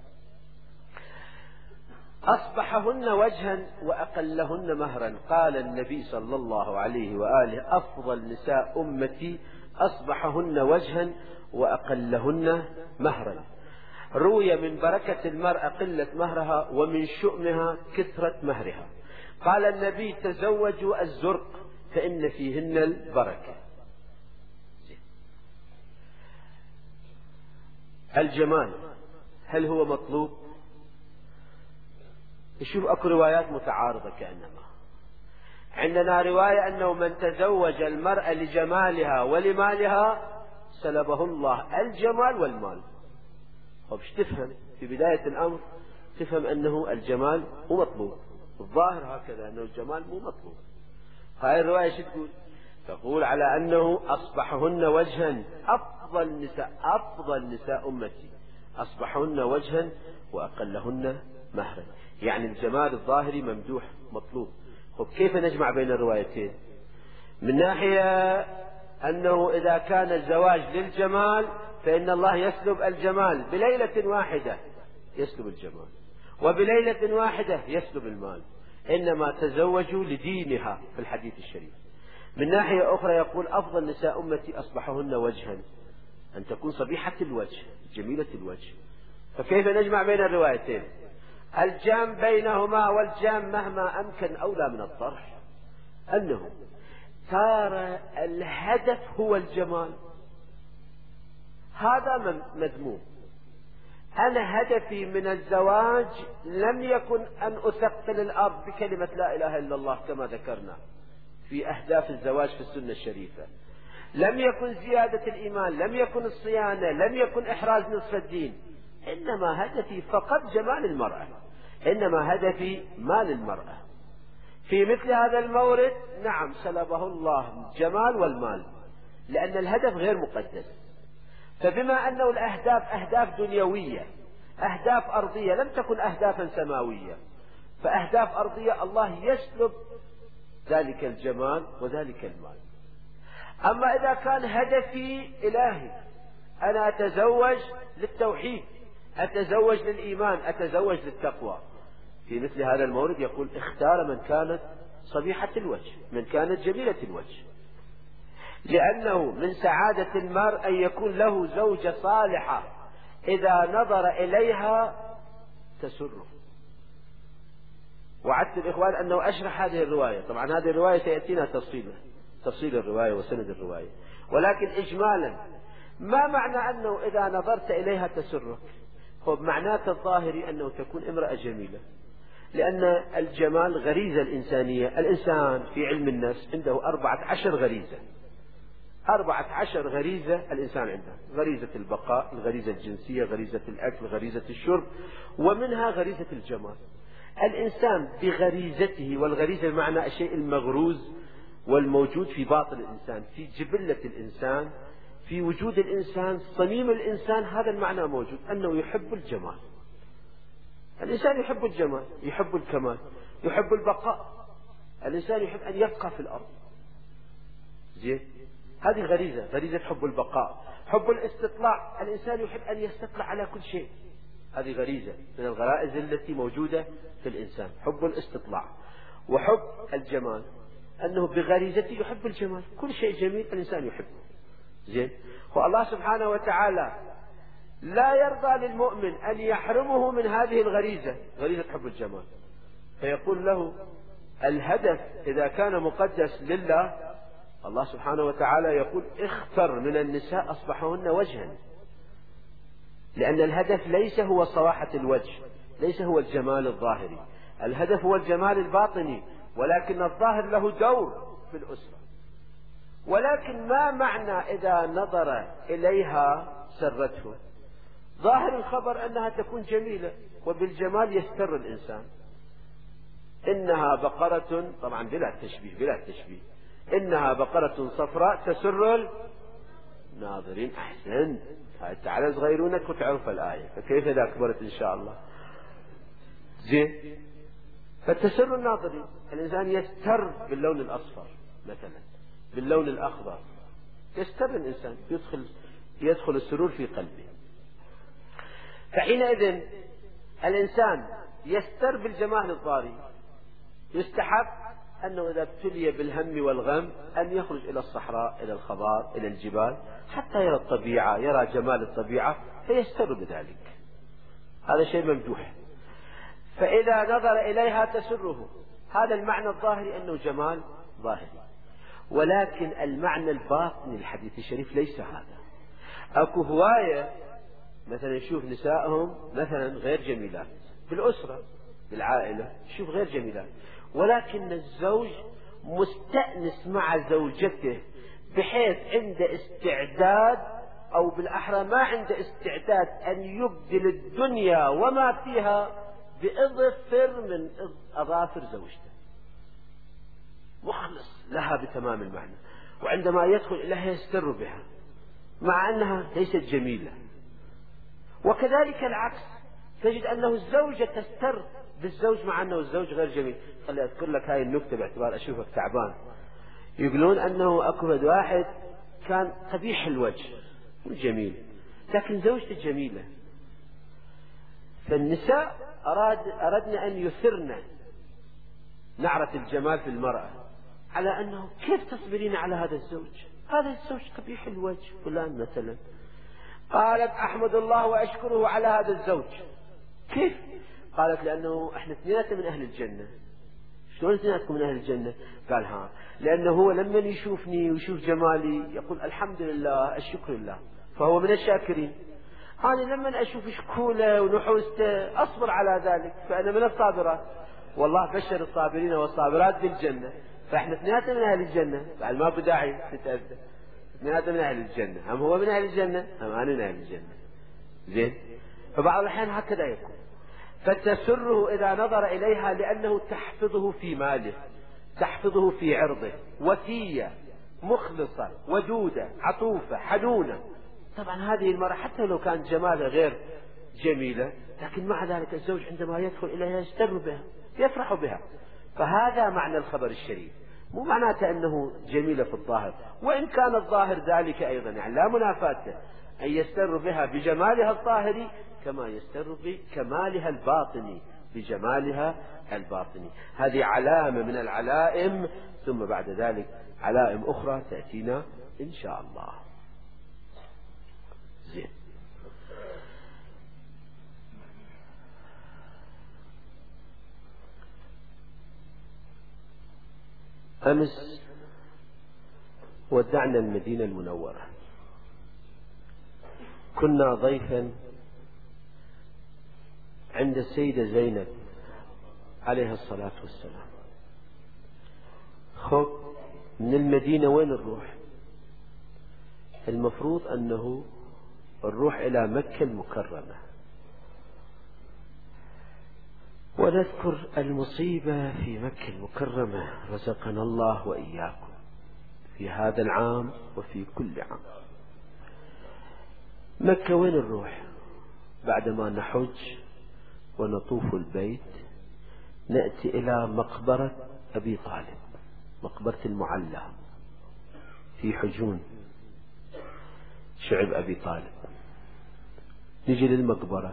أصبحهن وجها وأقلهن مهرا. قال النبي صلى الله عليه وآله أفضل نساء أمتي أصبحهن وجها وأقلهن مهرا. روي من بركة المرأة قلة مهرها ومن شؤمها كثرة مهرها. قال النبي تزوجوا الزرق فإن فيهن البركة. الجمال هل هو مطلوب؟ شوف أكو روايات متعارضة كأنما. عندنا رواية أنه من تزوج المرأة لجمالها ولمالها سلبه الله الجمال والمال. وش تفهم في بداية الأمر؟ تفهم أنه الجمال مو مطلوب، الظاهر هكذا أنه الجمال مو مطلوب. هاي الرواية شو تقول؟ تقول على أنه أصبحهن وجها، أفضل نساء أمتي أصبحهن وجها وأقلهن مهرا، يعني الجمال الظاهري ممدوح مطلوب. كيف نجمع بين الروايتين؟ من ناحية أنه إذا كان الزواج للجمال فإن الله يسلب الجمال بليلة واحدة، يسلب الجمال، وبليلة واحدة يسلب المال، إنما تزوجوا لدينها في الحديث الشريف. من ناحية أخرى يقول أفضل نساء أمتي أصبحهن وجها، أن تكون صبيحة الوجه جميلة الوجه. فكيف نجمع بين الروايتين؟ الجام بينهما والجام مهما أمكن أولى من الطرح، أنه صار الهدف هو الجمال، هذا مذموم. أنا هدفي من الزواج لم يكن أن أثقل الأرض بكلمة لا إله إلا الله كما ذكرنا في أهداف الزواج في السنة الشريفة، لم يكن زيادة الإيمان، لم يكن الصيانة، لم يكن إحراز نصف الدين، إنما هدفي فقط جمال المرأة، إنما هدفي مال المرأة. في مثل هذا المورد نعم سلبه الله الجمال والمال، لأن الهدف غير مقدس. فبما أنه الأهداف أهداف دنيوية، أهداف أرضية، لم تكن أهدافا سماوية، فأهداف أرضية الله يسلب ذلك الجمال وذلك المال. أما إذا كان هدفي إلهي، أنا أتزوج للتوحيد، أتزوج للإيمان، أتزوج للتقوى، في مثل هذا المورد يقول اختار من كانت صبيحة الوجه، من كانت جميلة الوجه، لأنه من سعادة المرء أن يكون له زوجة صالحة إذا نظر إليها تسره. وعدت الإخوان أنه أشرح هذه الرواية، طبعا هذه الرواية سيأتينا تفصيل الرواية وسند الرواية، ولكن إجمالا ما معنى أنه إذا نظرت إليها تسرك؟ هو بمعناته الظاهري أنه تكون امرأة جميلة، لأن الجمال غريزة الإنسانية. الإنسان في علم النفس عنده 14 غريزة، 14 غريزة الإنسان عنده: غريزة البقاء، الغريزة الجنسية، غريزة الأكل، غريزة الشرب، ومنها غريزة الجمال. الإنسان بغريزته، والغريزة بمعنى الشيء المغروز والموجود في باطن الإنسان، في جبلة الإنسان، في وجود الإنسان، صميم الإنسان، هذا المعنى موجود، أنه يحب الجمال. الإنسان يحب الجمال، يحب الكمال، يحب البقاء. الإنسان يحب أن يبقى في الأرض. زين، هذه غريزة، غريزة حب البقاء. حب الاستطلاع، الإنسان يحب أن يستطلع على كل شيء، هذه غريزة من الغرائز التي موجودة في الإنسان، حب الاستطلاع. وحب الجمال، أنه بغريزته يحب الجمال، كل شيء جميل الإنسان يحبه. زين، والله سبحانه وتعالى لا يرضى للمؤمن أن يحرمه من هذه الغريزة، غريزة حب الجمال، فيقول له الهدف إذا كان مقدس لله، الله سبحانه وتعالى يقول اختر من النساء أصبحهن وجها، لأن الهدف ليس هو صراحة الوجه، ليس هو الجمال الظاهري، الهدف هو الجمال الباطني، ولكن الظاهر له دور في الأسرة. ولكن ما معنى إذا نظر إليها سرته؟ ظاهر الخبر أنها تكون جميلة، وبالجمال يستر الإنسان. إنها بقرة، طبعا بلا تشبيه، بلا تشبيه، إنها بقرة صفراء تسر الناظرين. أحسن، تعال صغيرونك وتعرف الآية، فكيف إذا كبرت إن شاء الله؟ زين، فتسر الناظرين. الإنسان يستر باللون الأصفر مثلا، باللون الأخضر، يستر الإنسان، يدخل السرور في قلبه. فحينئذ الإنسان يستر بالجمال الظاهري. يستحب أنه إذا ابتلي بالهم والغم أن يخرج إلى الصحراء، إلى الخضار، إلى الجبال، حتى يرى الطبيعة، يرى جمال الطبيعة، فيستر بذلك، هذا شيء ممدوح. فإذا نظر إليها تسره، هذا المعنى الظاهري أنه جمال ظاهري. ولكن المعنى الباطني الحديث الشريف ليس هذا. أكو هواية مثلا يشوف نسائهم مثلا غير جميلات بالأسرة بالعائلة، يشوف غير جميلات، ولكن الزوج مستأنس مع زوجته بحيث عنده استعداد، أو بالأحرى ما عنده استعداد، أن يبدل الدنيا وما فيها بإظفر من أظافر زوجته، مخلص لها بتمام المعنى. وعندما يدخل إليها يستر بها مع أنها ليست جميلة. وكذلك العكس، تجد أنه الزوجة تستر بالزوج مع أنه الزوج غير جميل. خلي أذكر لك هاي النكتة باعتبار أشوفك تعبان. يقولون أنه أكو واحد كان قبيح الوجه مو جميل، لكن زوجته جميلة، فالنساء أردنا أن يثرن نعرة الجمال في المرأة، على أنه كيف تصبرين على هذا الزوج؟ هذا الزوج قبيح الوجه فلان مثلا. قالت أحمد الله وأشكره على هذا الزوج. كيف؟ قالت لأنه احنا اثنيناتنا من أهل الجنة. شلون اثنيناتكم من أهل الجنة؟ قال ها، لأنه هو لما يشوفني ويشوف جمالي يقول الحمد لله الشكر لله، فهو من الشاكرين. أنا لما أشوف شكوله ونحوسته أصبر على ذلك، فأنا من الصابرات، والله بشر الصابرين والصابرات بالجنة. فاحنا اثنيناتنا من أهل الجنة، بعد ما بداعي نتأذى، اثنيناتنا من أهل الجنة، هم هو من أهل الجنة هم أنا من أهل الجنة. زين، فبعض الأحيان هكذا يكون. فتسره إذا نظر إليها لأنه تحفظه في ماله، تحفظه في عرضه، وفية، مخلصة، ودودة، عطوفة، حنونة. طبعا هذه المرأة حتى لو كان جمالها غير جميلة، لكن مع ذلك الزوج عندما يدخل إليها يستر بها، يفرح بها. فهذا معنى الخبر الشريف، مو معناته أنه جميلة في الظاهر، وإن كان الظاهر ذلك أيضا، يعني لا منافاة، أن يستر بها بجمالها الظاهري كما يستر بكمالها الباطني بجمالها الباطني. هذه علامة من العلائم، ثم بعد ذلك علائم أخرى تأتينا إن شاء الله. زين، أمس ودعنا المدينة المنورة، كنا ضيفا عند السيدة زينب عليها الصلاة والسلام. خب من المدينة وين نروح؟ المفروض أنه نروح إلى مكة المكرمة، ونذكر المصيبة في مكة المكرمة رزقنا الله وإياكم في هذا العام وفي كل عام. مكة وين نروح؟ بعدما نحج ونطوف البيت نأتي إلى مقبرة أبي طالب، مقبرة المعلى في حجون شعب أبي طالب. نجي للمقبرة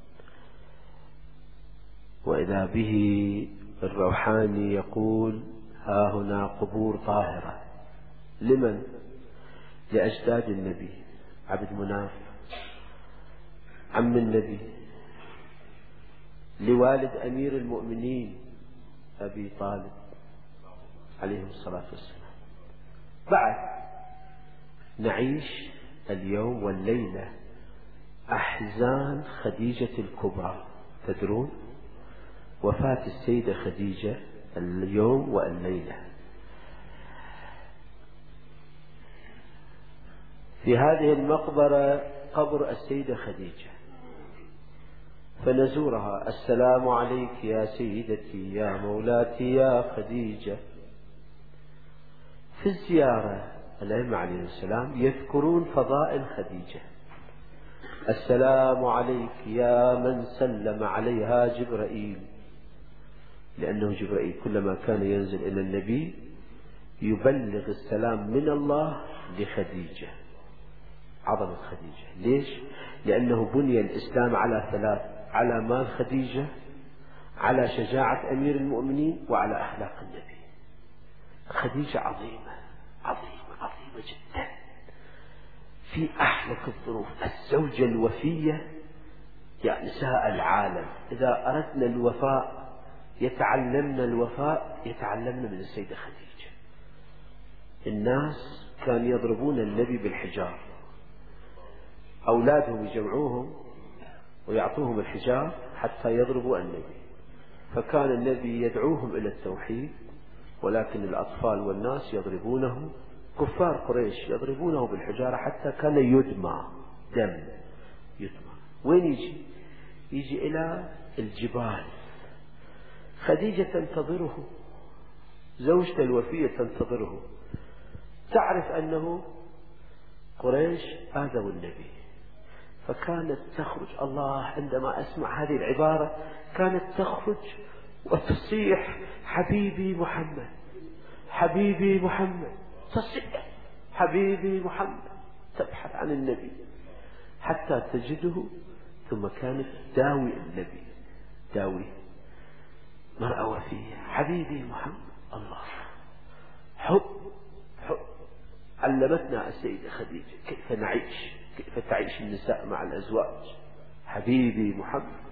وإذا به الروحاني يقول: ها هنا قبور طاهرة. لمن؟ لأجداد النبي، عبد مناف عم النبي، لوالد أمير المؤمنين أبي طالب عليه الصلاة والسلام. بعد نعيش اليوم والليلة أحزان خديجة الكبرى. تدرون وفاة السيدة خديجة اليوم والليلة. في هذه المقبرة قبر السيدة خديجة، فنزورها: السلام عليك يا سيدتي يا مولاتي يا خديجة. في الزيارة الأئمة عليه السلام يذكرون فضائل خديجة: السلام عليك يا من سلم عليها جبرائيل، لأنه جبرائيل كلما كان ينزل إلى النبي يبلغ السلام من الله لخديجة. عظمة خديجة. ليش؟ لأنه بني الإسلام على ثلاث: على مال خديجة، على شجاعة أمير المؤمنين، وعلى أخلاق النبي. خديجة عظيمة عظيمة عظيمة جدا في أحلك الظروف. الزوجة الوفية يا نساء العالم، إذا أردنا الوفاء يتعلمنا الوفاء، يتعلمنا من السيدة خديجة. الناس كانوا يضربون النبي بالحجار، أولادهم يجمعوهم ويعطوهم الحجار حتى يضربوا النبي، فكان النبي يدعوهم إلى التوحيد، ولكن الأطفال والناس يضربونه، كفار قريش يضربونه بالحجارة حتى كان يدمى دم يدمى. وين يجي؟ يجي إلى الجبال. خديجة تنتظره، زوجته الوفية تنتظره، تعرف أنه قريش آذوا النبي، فكانت تخرج. الله، عندما أسمع هذه العبارة كانت تخرج وتصيح: حبيبي محمد حبيبي محمد، تصيح حبيبي محمد، تبحث عن النبي حتى تجده. ثم كانت داوي النبي، داوي مرأة وفية، حبيبي محمد. الله، حب حب. علمتنا السيدة خديجة كيف نعيش، كيف تعيش النساء مع الأزواج. حبيبي محمد.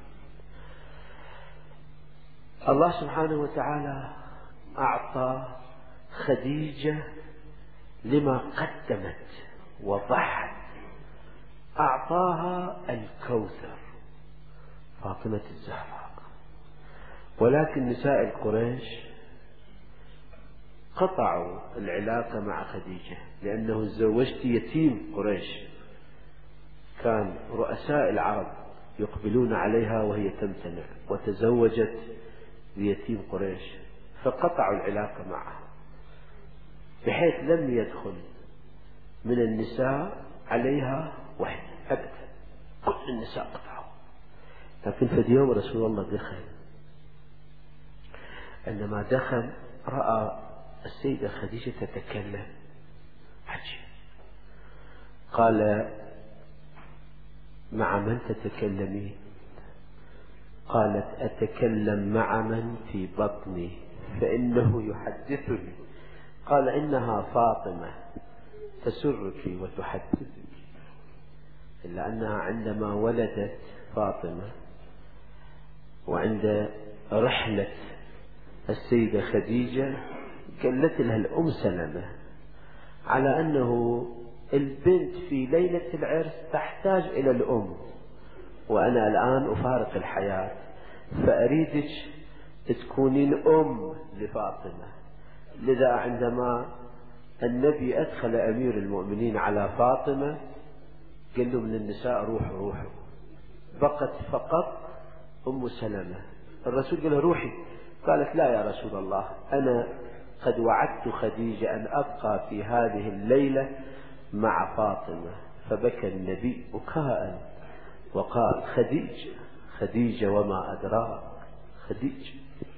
الله سبحانه وتعالى أعطى خديجة لما قدمت وضحت، أعطاها الكوثر، فاطمة الزهراء. ولكن نساء القريش قطعوا العلاقة مع خديجة، لأنه زوجت يتيم قريش. كان رؤساء العرب يقبلون عليها وهي تمتنع، وتزوجت بيتيم قريش، فقطعوا العلاقة معها، بحيث لم يدخل من النساء عليها واحد أبدا، كل النساء قطعوا. لكن في يوم رسول الله دخل، عندما دخل رأى السيدة خديجة تتكلم عجيب. قال: مع من تتكلمين؟ قالت: أتكلم مع من في بطني فإنه يحدثني. قال: إنها فاطمة تسرك وتحدثك. إلا أنها عندما ولدت فاطمة وعند رحلة السيدة خديجة قالت لها الأم سلمة على أنه البنت في ليلة العرس تحتاج إلى الأم، وأنا الآن أفارق الحياة، فأريدك تكونين أم لفاطمة. لذا عندما النبي أدخل أمير المؤمنين على فاطمة قال له من النساء روحوا، بقت فقط أم سلمة. الرسول قال له روحي، قالت لا يا رسول الله، أنا قد وعدت خديجة أن أبقى في هذه الليلة مع فاطمة. فبكى النبي بكاء وقال خديجة وما أدراك، خديجة